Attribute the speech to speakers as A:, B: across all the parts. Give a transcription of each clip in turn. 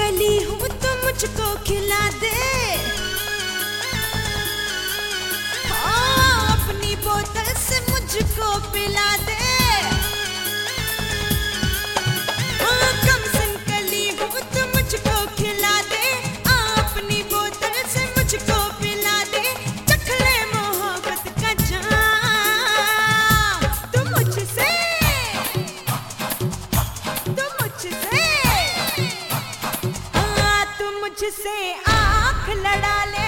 A: कली हूँ तो मुझको खिला दे, हाँ अपनी बोतल से मुझको पिला दे। हाँ कमसिन कली हूँ तो मुझको खिला दे, अपनी बोतल से मुझको पिला दे। चख ले मोहब्बत का जाम, तू मुझसे मुझसे आँख लड़ा ले।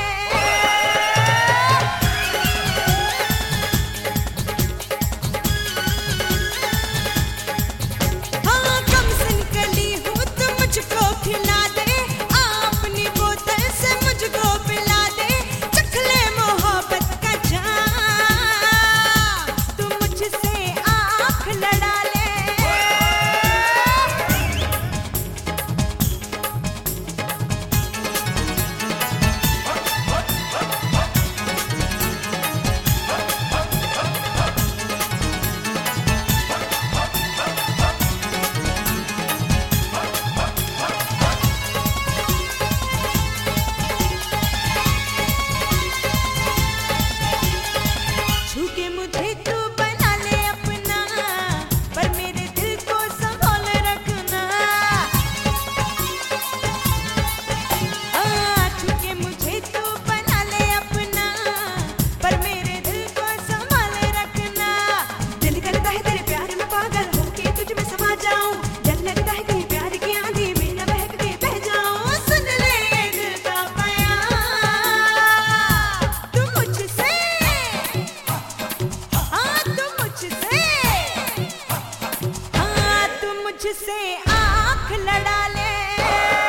A: हाँ कमसिन कली हूँ तो मुझको खिला दे, अपनी बोतल से मुझको पिला दे। चख ले मोहब्बत का जाम, तू मुझसे आँख लड़ा ले। छूके मुझे तू बना ले अपना, पर मेरे दिल को संभाल रखना। छूके मुझे तू बना ले अपना, पर मेरे दिल को संभाल रखना। दिल करता है तेरे प्यार में पागल होके तुझ में समा जाऊं, डर लगता है कहीं प्यार की आंधी में न बहक के बह जाऊं। सुन ले ये दिल का बयान, तू मुझसे मुझसे आँख लड़ा ले।